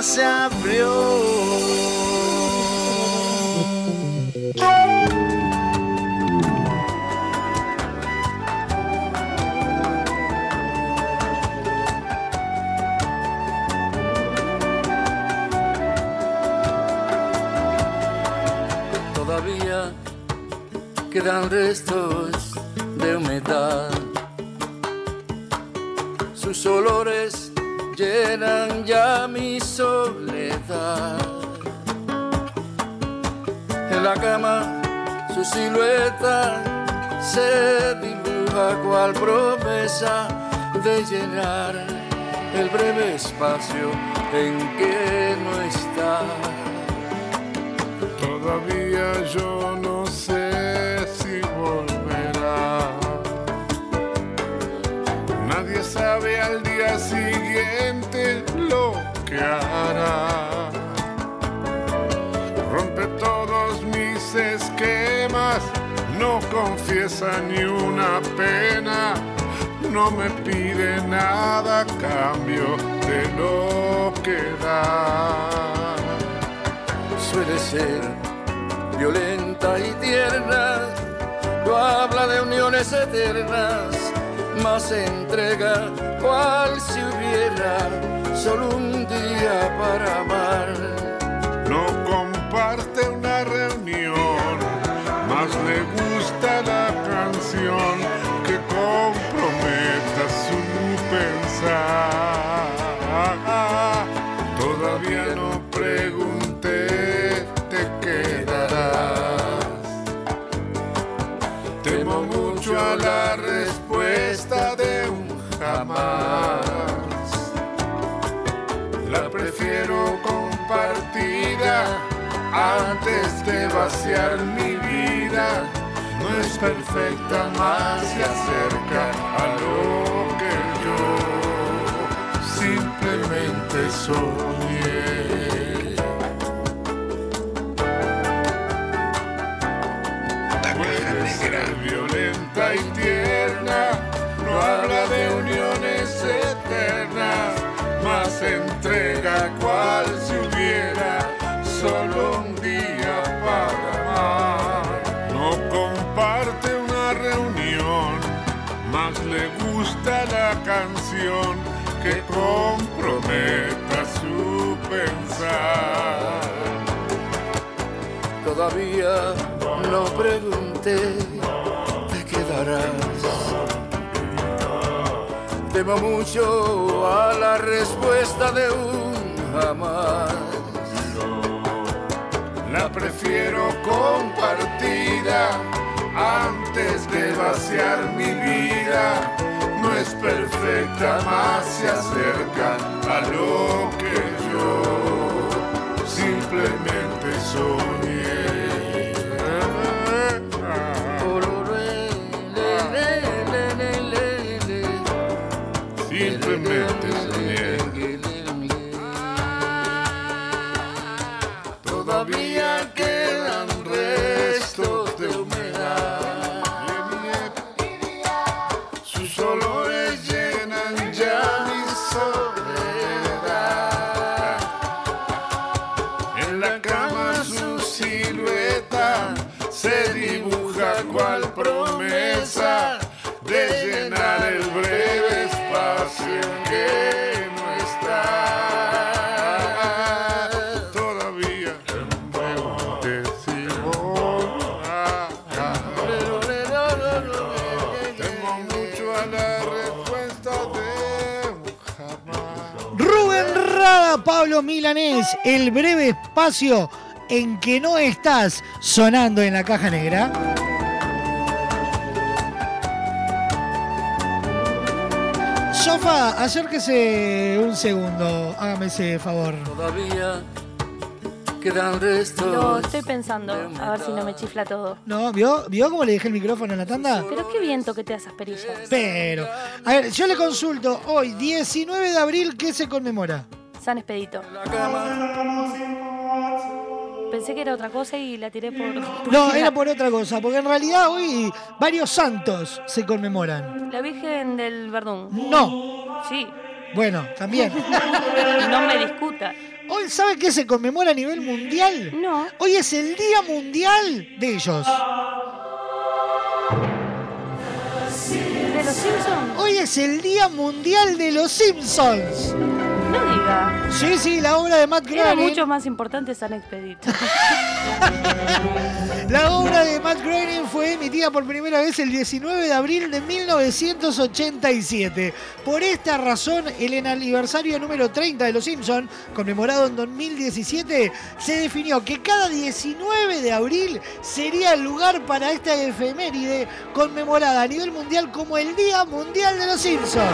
se abrió. Todavía quedan restos de humedad. Sus olores llenan ya mi soledad. En la cama su silueta se dibuja cual promesa de llenar el breve espacio en que no está. Todavía yo no sé si volverá. Nadie sabe al día siguiente lo que hará. Rompe todos mis esquemas, no confiesa ni una pena, no me pide nada a cambio de lo que da. Suele ser violenta y tierna, no habla de uniones eternas, mas se entrega cual si hubiera solo un día para amar. No comparte una reunión, más le gusta la canción que comprometa su pensar. Todavía no pregunté, te quedarás. Temo mucho a la respuesta de un jamás. La prefiero compartida antes de vaciar mi vida. No es perfecta, más se acerca a lo que yo simplemente soñé. Puede ser violenta y tierna, no habla de uniones eternas, más se entrega cual si hubiera solo un día para amar. No comparte una reunión, más le gusta la canción que comprometa su pensar. Todavía no pregunté, te quedarás. Temo mucho a la respuesta de un jamás. La prefiero compartida antes de vaciar mi vida. No es perfecta, más se acerca a lo que yo simplemente soñé. Simplemente soñé. Todavía quedan restos de humedad. Sus olores llenan ya mi soledad. En la cama su silueta se dibuja cual promesa de llenar el breve espacio en que no está. Todavía si volverá. Tengo mucho a la respuesta de un jamás. Rubén Rada, Pablo Milanés, el breve espacio en que no estás, sonando en la caja negra. Sofa, acérquese un segundo, hágame ese favor. Todavía quedan restos. Lo estoy pensando, a ver si no me chifla todo. No, ¿vio cómo le dejé el micrófono en la tanda? Pero qué viento que te das asperillas. Pero, a ver, yo le consulto, hoy, 19 de abril, ¿qué se conmemora? San Expedito. Pensé que era otra cosa y la tiré por... No, era por otra cosa, porque en realidad hoy varios santos se conmemoran. La Virgen del Verdún. No. Sí. Bueno, también. No me discuta. Hoy, ¿sabe qué se conmemora a nivel mundial? No. Hoy es el Día Mundial de ellos. ¿De los Simpsons? Hoy es el Día Mundial de los Simpsons. No diga. Sí, la obra de Matt Eran Groening. mucho más importantes San Expedito. La obra de Matt Groening fue emitida por primera vez el 19 de abril de 1987. Por esta razón, el aniversario número 30 de Los Simpsons, conmemorado en 2017, se definió que cada 19 de abril sería el lugar para esta efeméride conmemorada a nivel mundial como el Día Mundial de los Simpsons.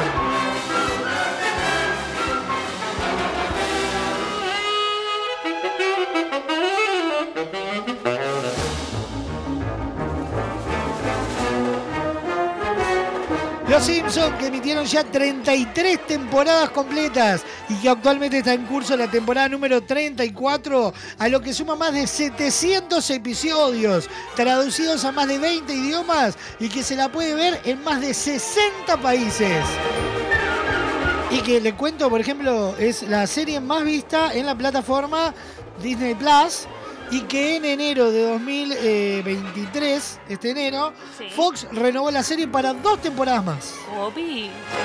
Los Simpsons, que emitieron ya 33 temporadas completas y que actualmente está en curso la temporada número 34, a lo que suma más de 700 episodios, traducidos a más de 20 idiomas y que se la puede ver en más de 60 países. Y que le cuento, por ejemplo, es la serie más vista en la plataforma Disney Plus. Y que en enero de 2023, este enero, Sí. Fox renovó la serie para 2 temporadas más. Obi.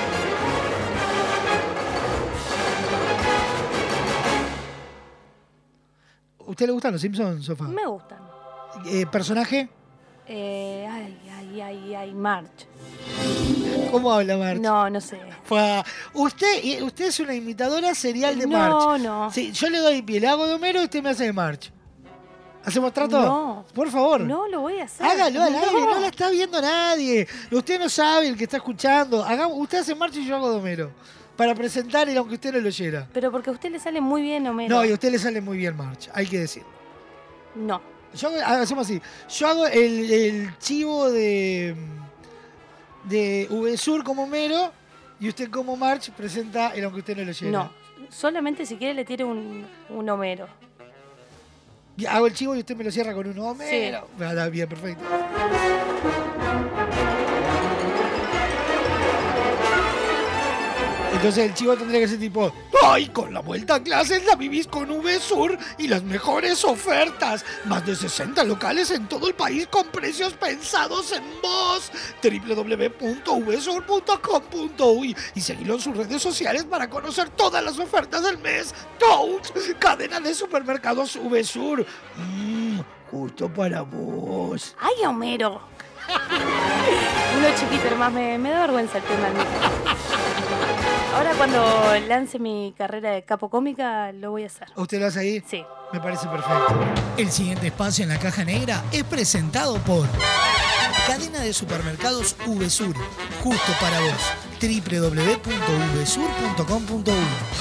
¿Usted le gustan los Simpsons, Sofá? Me gustan. ¿Personaje? Ay, March. ¿Cómo habla March? No sé. Usted es una imitadora serial de March. No. Sí, yo le doy pie, le hago de Homero y usted me hace de March. ¿Hacemos trato? No. Por favor. No lo voy a hacer. Hágalo al aire, No. no la está viendo nadie. Usted no sabe el que está escuchando. Usted hace March y yo hago de Homero. Para presentar el aunque usted no lo oyera. Pero porque a usted le sale muy bien, Homero. No, y a usted le sale muy bien March, hay que decir. No. Hacemos así. Yo hago el chivo de VSUR como Homero y usted como March presenta el aunque usted no lo oyera. No. Solamente si quiere le tire un Homero. Y hago el chivo y usted me lo cierra con un Homero. Sí. Ah, bien, perfecto. Entonces el chivo tendría que ser tipo: ¡ay, con la vuelta a clases la vivís con VSUR y las mejores ofertas! Más de 60 locales en todo el país con precios pensados en vos. www.vsur.com.uy y seguilo en sus redes sociales para conocer todas las ofertas del mes. ¡Touch! Cadena de supermercados VSUR. Justo para vos. ¡Ay, Homero! Uno chiquito, nomás me da vergüenza el tema del micro. Ahora cuando lance mi carrera de capo cómica, lo voy a hacer. ¿Usted lo hace ahí? Sí. Me parece perfecto. El siguiente espacio en la Caja Negra es presentado por Cadena de Supermercados VSUR. Justo para vos. www.vsur.com.uy.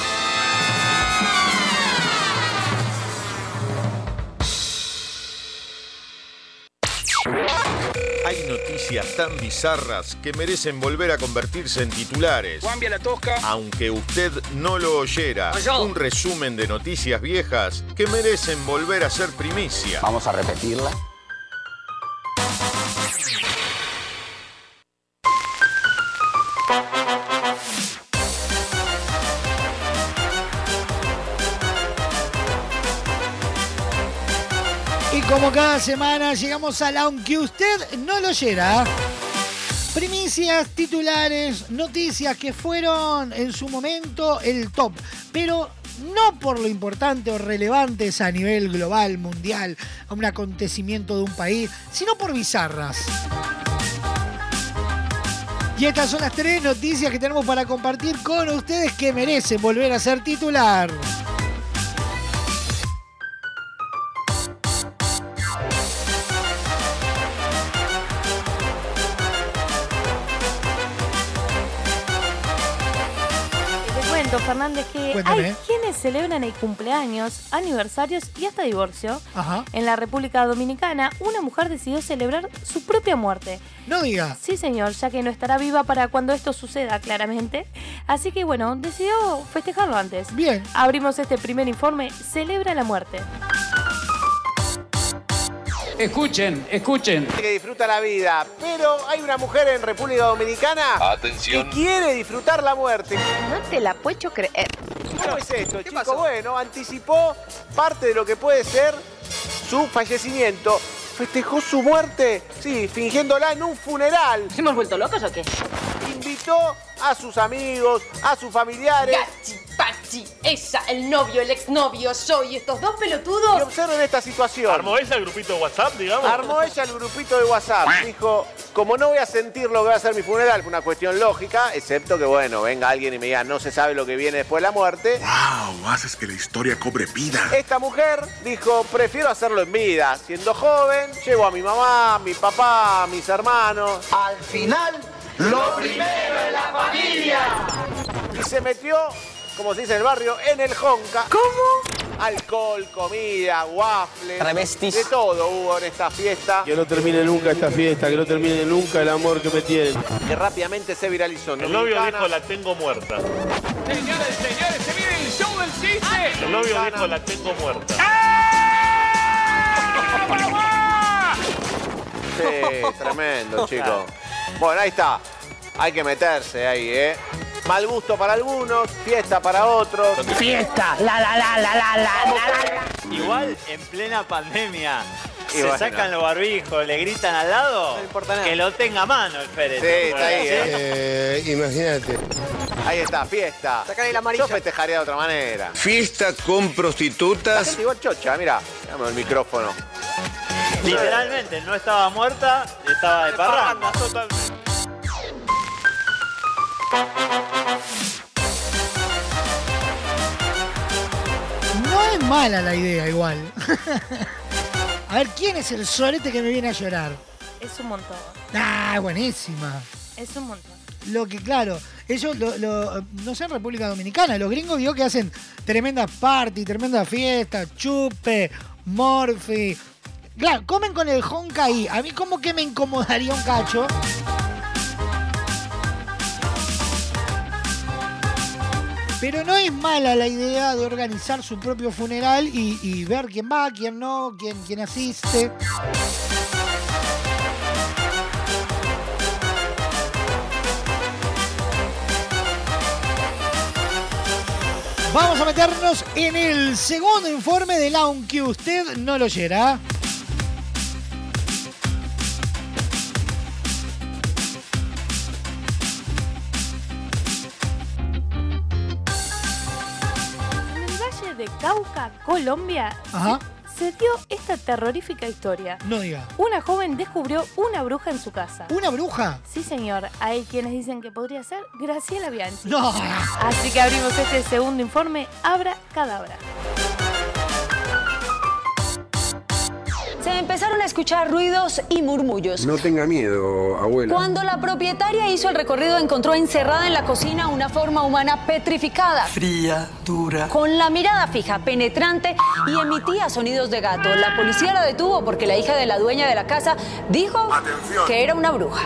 Hay noticias tan bizarras que merecen volver a convertirse en titulares. Cambia la tosca. Aunque usted no lo oyera. Un resumen de noticias viejas que merecen volver a ser primicia. Vamos a repetirla. Y como cada semana llegamos al aunque usted no lo oyera. Primicias, titulares, noticias que fueron en su momento el top, pero no por lo importante o relevantes a nivel global, mundial, a un acontecimiento de un país, sino por bizarras. Y estas son las 3 noticias que tenemos para compartir con ustedes que merecen volver a ser titular. Fernández, que Cuéntame. hay quienes celebran el cumpleaños, aniversarios y hasta divorcio. Ajá. En la República Dominicana, una mujer decidió celebrar su propia muerte. No diga. Sí, señor, ya que no estará viva para cuando esto suceda, claramente. Así que, bueno, decidió festejarlo antes. Bien. Abrimos este primer informe. Celebra la muerte. Escuchen. Que disfruta la vida, pero hay una mujer en República Dominicana Atención. que quiere disfrutar la muerte. No te la puedo creer. ¿Cómo es esto, chico? Bueno, anticipó parte de lo que puede ser su fallecimiento. Festejó su muerte, sí, fingiéndola en un funeral. ¿Hemos vuelto locos o qué? Invitó a sus amigos, a sus familiares. Gachi, Pachi, ella, el novio, el exnovio, yo y estos dos pelotudos. Y observen esta situación. ¿Armó ella el grupito de WhatsApp, digamos? Armó ella el grupito de WhatsApp. Dijo, como no voy a sentir lo que va a ser mi funeral, fue una cuestión lógica, excepto que, bueno, venga alguien y me diga, no se sabe lo que viene después de la muerte. ¡Wow! Haces que la historia cobre vida. Esta mujer dijo, prefiero hacerlo en vida. Siendo joven, llevo a mi mamá, a mi papá, a mis hermanos. Al final, lo primero es la familia. Y se metió, como se dice en el barrio, en el jonca. ¿Cómo? Alcohol, comida, waffles. Travestis. De todo hubo en esta fiesta. Que no termine nunca esta fiesta, que no termine nunca el amor que me tienen. Que rápidamente se viralizó. El novio dijo, la tengo muerta. Señores, se viene el show del chiste. El novio dijo, la tengo muerta. Sí, tremendo, chicos. Bueno, ahí está. Hay que meterse ahí, ¿eh? Mal gusto para algunos, fiesta para otros. Fiesta, la. Igual en plena pandemia. Y se bueno, sacan los barbijos, le gritan al lado, no importa nada. que lo tenga a mano el Pérez. Sí, está ahí, Imagínate. Ahí está, fiesta. Sacale la amarilla. Yo festejaría de otra manera. Fiesta con La prostitutas. gente igual chocha, mira. Dame el micrófono. Literalmente, no estaba muerta, estaba de parranda. No es mala la idea igual. A ver, ¿quién es el solete que me viene a llorar? Es un montón. Ah, buenísima. Es un montón. Lo que, claro, ellos, no sé, en República Dominicana, los gringos vio que hacen tremendas party, tremendas fiestas, chupe, morfi. Claro, comen con el jonca ahí. A mí como que me incomodaría un cacho. Pero no es mala la idea de organizar su propio funeral y ver quién va, quién no, quién asiste. Vamos a meternos en el segundo informe del Aunque Usted No Lo Oyera. En el Valle de Cauca, Colombia, Ajá. se dio esta terrorífica historia. No diga. Una joven descubrió una bruja en su casa. ¿Una bruja? Sí, señor. Hay quienes dicen que podría ser Graciela Bianchi. No. Así que abrimos este segundo informe, Abra Cadabra. Se empezaron a escuchar ruidos y murmullos. No tenga miedo, abuela. Cuando la propietaria hizo el recorrido, encontró encerrada en la cocina una forma humana petrificada. Fría, dura. Con la mirada fija, penetrante y emitía sonidos de gato. La policía la detuvo porque la hija de la dueña de la casa dijo que era una bruja.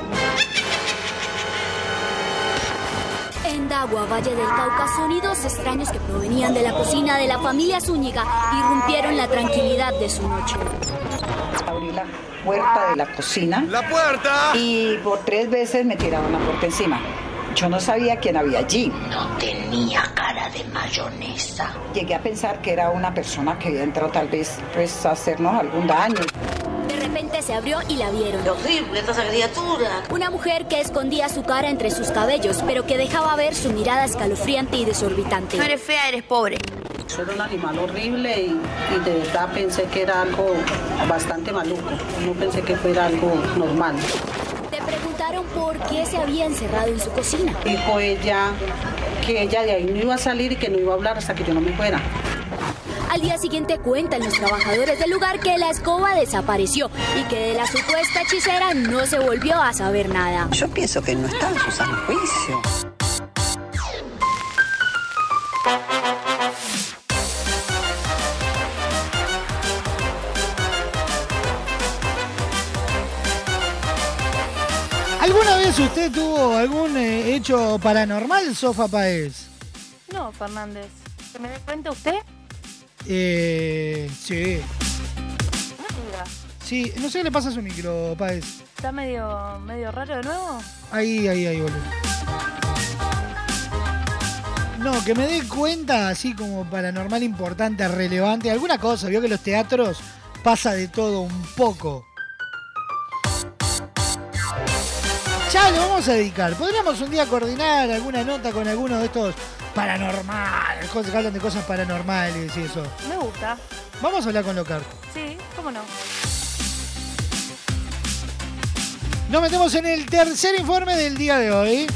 En Dagua, Valle del Cauca, sonidos extraños que provenían de la cocina de la familia Zúñiga irrumpieron la tranquilidad de su noche. Abrí la puerta de la cocina. ¡La puerta! Y por 3 veces me tiraron la puerta encima. Yo no sabía quién había allí. No tenía cara de mayonesa. Llegué a pensar que era una persona que había entrado tal vez a hacernos algún daño. De repente se abrió y la vieron. ¡Qué horrible esta criatura! Una mujer que escondía su cara entre sus cabellos, pero que dejaba ver su mirada escalofriante y desorbitante. No eres fea, eres pobre. Eso era un animal horrible y de verdad pensé que era algo bastante maluco. No pensé que fuera algo normal. Te preguntaron por qué se había encerrado en su cocina. Dijo ella que ella de ahí no iba a salir y que no iba a hablar hasta que yo no me fuera. Al día siguiente cuentan los trabajadores del lugar que la escoba desapareció y que de la supuesta hechicera no se volvió a saber nada. Yo pienso que no está en su sano juicio. ¿Alguna vez usted tuvo algún hecho paranormal, Sofa Páez? No, Fernández. ¿Se me da cuenta usted? Sí. Mira, Sí, no sé qué le pasa a su micro, Páez. ¿está medio raro de nuevo? Ahí, boludo. No, que me dé cuenta, así como paranormal importante, relevante, alguna cosa. Vio que los teatros pasa de todo un poco. Ya lo vamos a dedicar. Podríamos un día coordinar alguna nota con alguno de estos paranormales, cosas que hablan de cosas paranormales y eso. Me gusta. Vamos a hablar con Lockhart. Sí, cómo no. Nos metemos en el tercer informe del día de hoy.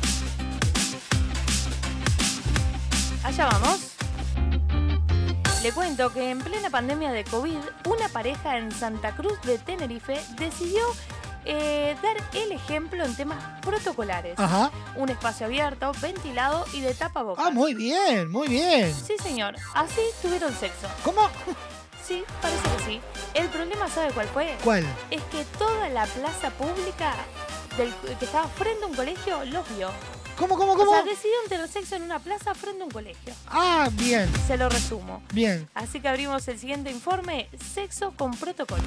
Allá vamos. Le cuento que en plena pandemia de COVID, una pareja en Santa Cruz de Tenerife decidió dar el ejemplo en temas protocolares. Ajá. Un espacio abierto, ventilado y de tapabocas. Ah, muy bien, muy bien. Sí, señor. Así tuvieron sexo. ¿Cómo? Sí, parece que sí. El problema, ¿sabe cuál fue? ¿Cuál? Es que toda la plaza pública que estaba frente a un colegio los vio. ¿Cómo? O sea, decidieron tener sexo en una plaza frente a un colegio. Ah, bien. Se lo resumo. Bien. Así que abrimos el siguiente informe, sexo con protocolos.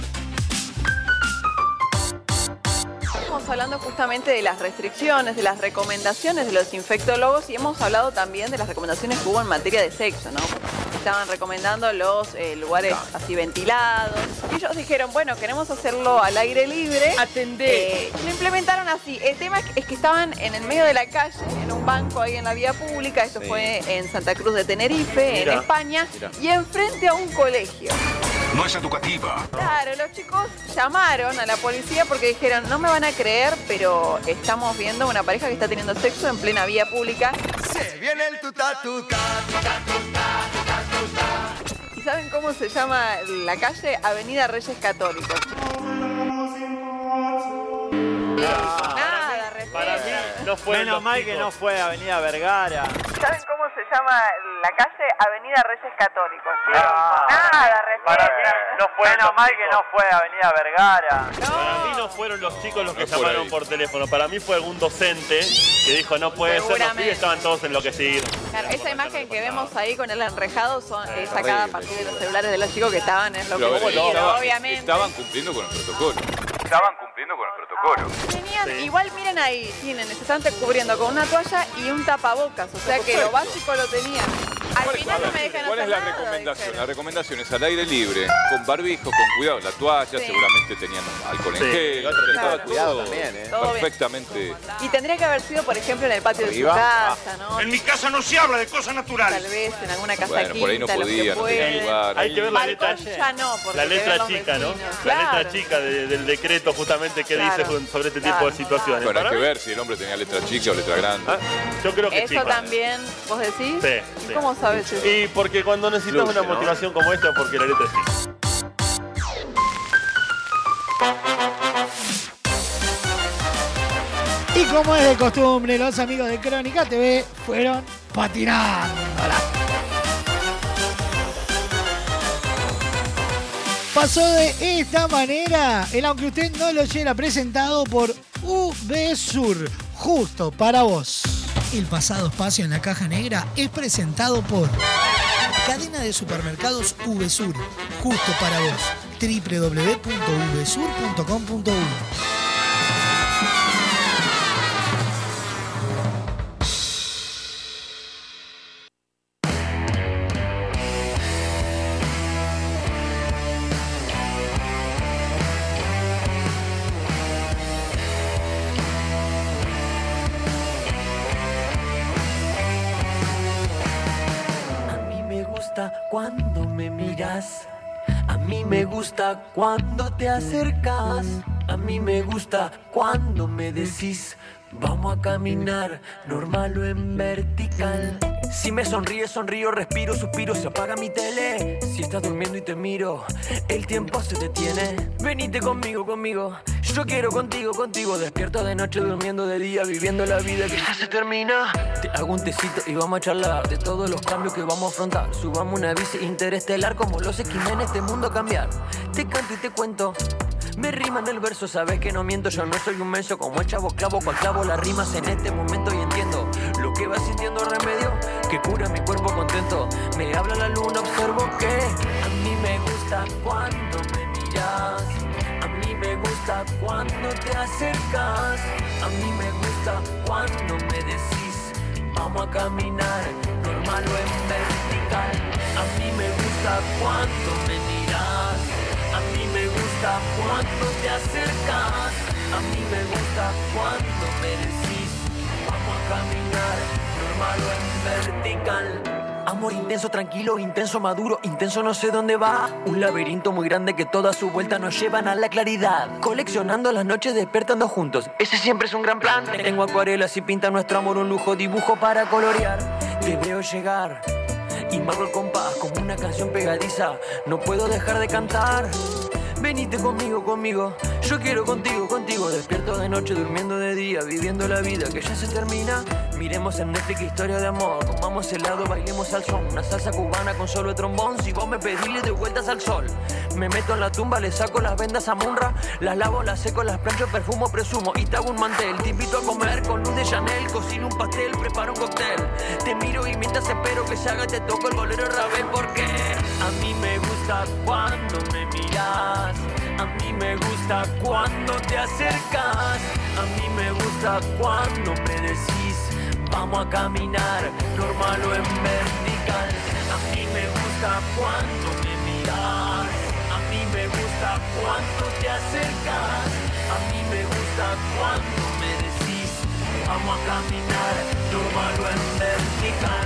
Estamos hablando justamente de las restricciones, de las recomendaciones de los infectólogos y hemos hablado también de las recomendaciones que hubo en materia de sexo, ¿no? Estaban recomendando los lugares así ventilados. Y ellos dijeron, bueno, queremos hacerlo al aire libre. Atendé. Lo implementaron así. El tema es que estaban en el medio de la calle, en un banco ahí en la vía pública. Esto fue en Santa Cruz de Tenerife, en España. Y enfrente a un colegio. No es educativa. Claro, los chicos llamaron a la policía porque dijeron, no me van a creer, pero estamos viendo una pareja que está teniendo sexo en plena vía pública. Se viene el tutá. ¿Y saben cómo se llama la calle? Avenida Reyes Católicos. Nada, para mí no fue. Menos mal que no fue Avenida Vergara. ¿Saben cómo se llama la calle? Avenida Reyes Católicos. Nada, para mí no fue. Menos mal que no fue Avenida Vergara. Para mí no fueron los chicos los que llamaron por teléfono. Para mí fue algún docente que dijo no puede ser. Los pibes estaban todos enloquecidos. Claro, esa imagen que vemos ahí con el enrejado es sacada a partir de los celulares de los chicos que estaban enloquecidos, obviamente. Estaban cumpliendo con el protocolo. Igual miren ahí, se están cubriendo con una toalla y un tapabocas, o sea que lo básico lo tenían. Al final no me dejan ¿Cuál hacer es la nada, recomendación? dijeron. La recomendación es al aire libre, con barbijo, con cuidado. La toalla, seguramente tenían alcohol en gel. Estaba cuidado también, perfectamente. Y tendría que haber sido, por ejemplo, en el patio de su casa, ¿no? En mi casa no se habla de cosas naturales. Tal vez en alguna casa Bueno, por ahí no podía, no tenía lugar. Hay que ver la letra, la letra chica, ¿no? La letra chica del decreto justamente que dice sobre este tipo de situaciones. Bueno, hay que ver si el hombre tenía letra chica o letra grande. Yo creo que eso también, ¿vos decís? Sí. ¿Cómo sabes eso? Y porque cuando necesitas una motivación como esta, porque la letra es chica. Y como es de costumbre, los amigos de Crónica TV fueron patinándola. Pasó de esta manera el Aunque Usted No Lo Oyera, presentado por VSUR, justo para vos. El pasado espacio en la caja negra es presentado por Cadena de Supermercados VSUR, justo para vos. www.vsur.com.uy. Cuando me miras, a mí me gusta cuando te acercas, a mí me gusta cuando me decís vamos a caminar, normal o en vertical. Si me sonríes, sonrío, respiro, suspiro, se apaga mi tele. Si estás durmiendo y te miro, el tiempo se detiene. Venite conmigo, yo quiero contigo. Despierto de noche, durmiendo de día, viviendo la vida que ya se termina. Te hago un tecito y vamos a charlar de todos los cambios que vamos a afrontar. Subamos una bici interestelar como los X-Men, este mundo a cambiar. Te canto y te cuento, me riman el verso, sabes que no miento. Yo no soy un menso como el chavo clavo, cual clavo las rimas en este momento y entiendo lo que va sintiendo remedio que cura mi cuerpo contento. Me habla la luna, observo que a mí me gusta cuando me miras, a mí me gusta cuando te acercas, a mí me gusta cuando me decís vamos a caminar, normal o en vertical. A mí me gusta cuando me miras, a mí me gusta cuando te acercas, a mí me gusta cuando me decís, vamos a caminar, normal o en vertical. Amor intenso, tranquilo, intenso, maduro, intenso no sé dónde va. Un laberinto muy grande que toda su vuelta nos llevan a la claridad. Coleccionando las noches, despertando juntos, ese siempre es un gran plan. Tengo acuarelas y pinta nuestro amor un lujo, dibujo para colorear. Te veo llegar y marco el compás como una canción pegadiza. No puedo dejar de cantar. Venite conmigo, conmigo, yo quiero contigo, contigo. Despierto de noche, durmiendo de día, viviendo la vida que ya se termina. Miremos en Netflix historia de amor, comamos helado, bailemos al son. Una salsa cubana con solo de trombón, si vos me pedís le doy vueltas al sol. Me meto en la tumba, le saco las vendas a Munra. Las lavo, las seco, las plancho, perfumo, presumo y te hago un mantel. Te invito a comer con luz de Chanel, cocino un pastel, preparo un cóctel. Te miro y mientras espero que se haga te toco el bolero Ravel. Porque a mí me gusta cuando me miras, a mí me gusta cuando te acercas, a mí me gusta cuando me decís, vamos a caminar, normal o en vertical. A mí me gusta cuando me miras, a mí me gusta cuando te acercas, a mí me gusta cuando me decís, vamos a caminar, normal o en vertical.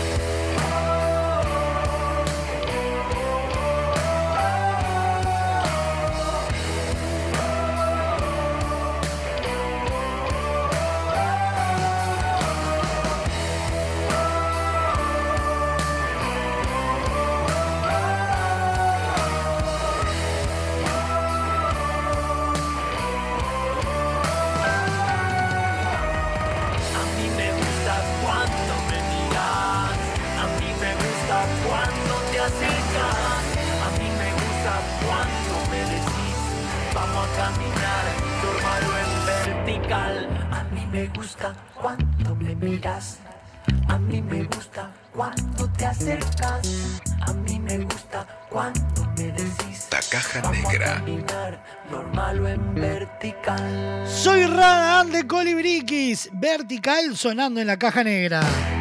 Caminar, normal o en vertical. A mí me gusta cuando me miras, a mí me gusta cuando te acercas, a mí me gusta cuando me decís, La Caja Negra. Caminar, normal o en vertical. Soy Radagán de Colibriquis, vertical sonando en La Caja Negra.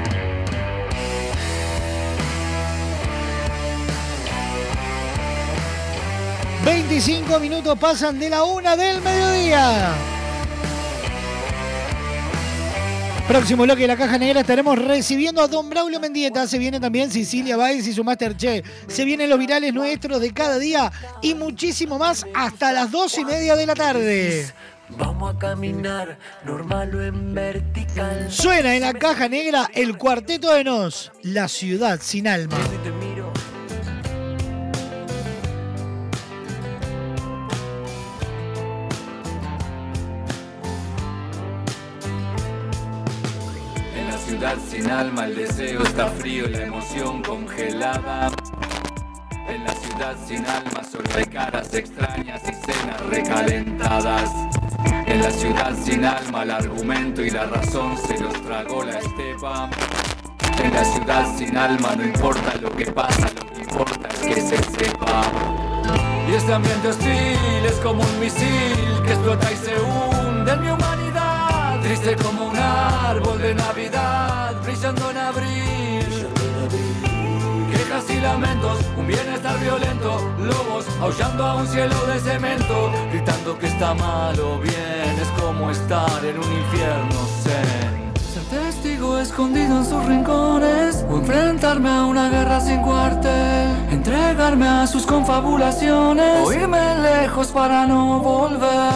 ...25 minutos pasan de la 1 del mediodía. Próximo bloque de La Caja Negra estaremos recibiendo a don Braulio Mendieta. Se viene también Cecilia Báez y su Masterchef. Se vienen los virales nuestros de cada día y muchísimo más hasta las 2:30 de la tarde. Vamos a caminar, normal o en vertical. Suena en La Caja Negra el Cuarteto de Nos, La Ciudad Sin Alma. Sin alma, el deseo está frío, la emoción congelada. En la ciudad sin alma solo hay caras extrañas y cenas recalentadas. En la ciudad sin alma el argumento y la razón se los tragó la estepa. En la ciudad sin alma no importa lo que pasa, lo que importa es que se sepa. Y este ambiente hostil es como un misil que explota y se hunde en mi humanidad. Triste como un árbol de Navidad, brillando en abril. Quejas y lamentos, un bienestar violento. Lobos aullando a un cielo de cemento, gritando que está mal o bien. Es como estar en un infierno zen. Ser testigo escondido en sus rincones, o enfrentarme a una guerra sin cuartel. Entregarme a sus confabulaciones, o irme lejos para no volver.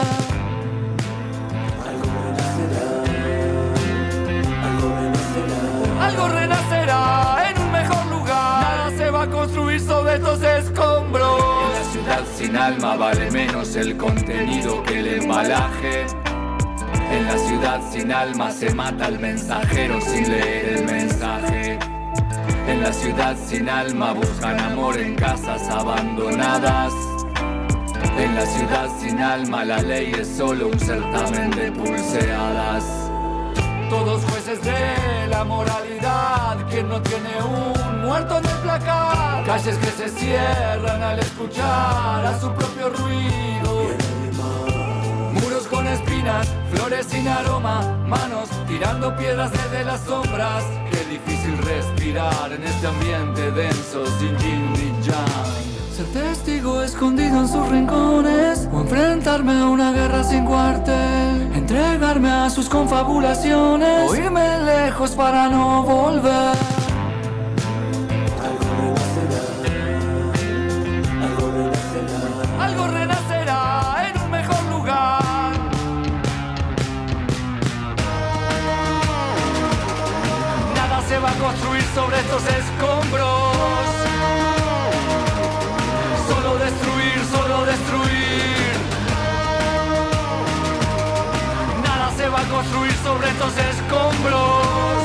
Algo renacerá en un mejor lugar. Nada se va a construir sobre estos escombros. En la ciudad sin alma vale menos el contenido que el embalaje. En la ciudad sin alma se mata al mensajero sin leer el mensaje. En la ciudad sin alma buscan amor en casas abandonadas. En la ciudad sin alma la ley es solo un certamen de pulseadas. Todos jueces de la moralidad, quien no tiene un muerto en el placar. Calles que se cierran al escuchar a su propio ruido. Muros con espinas, flores sin aroma, manos tirando piedras desde las sombras. Qué difícil respirar en este ambiente denso sin yin ni yang. Ser testigo escondido en sus rincones, o enfrentarme a una guerra sin cuartel, entregarme a sus confabulaciones, o irme lejos para no volver. Algo renacerá en un mejor lugar. Nada se va a construir sobre estos escombros. Solo destruir, solo destruir. Nada se va a construir sobre estos escombros.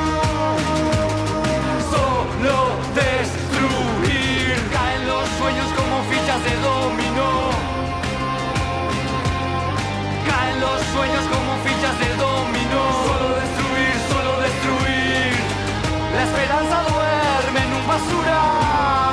Solo destruir. Caen los sueños como fichas de dominó. Caen los sueños como fichas de dominó. Solo destruir, solo destruir. La esperanza duerme en un basural.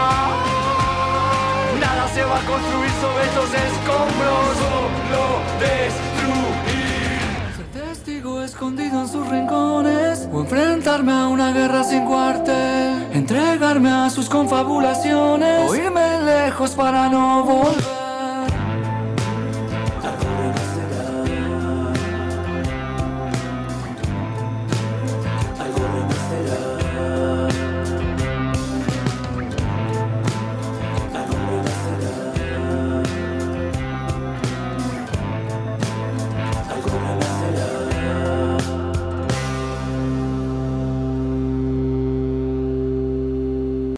Se va a construir sobre estos escombros. Solo destruir. Ser testigo escondido en sus rincones, o enfrentarme a una guerra sin cuartel, entregarme a sus confabulaciones, o irme lejos para no volver.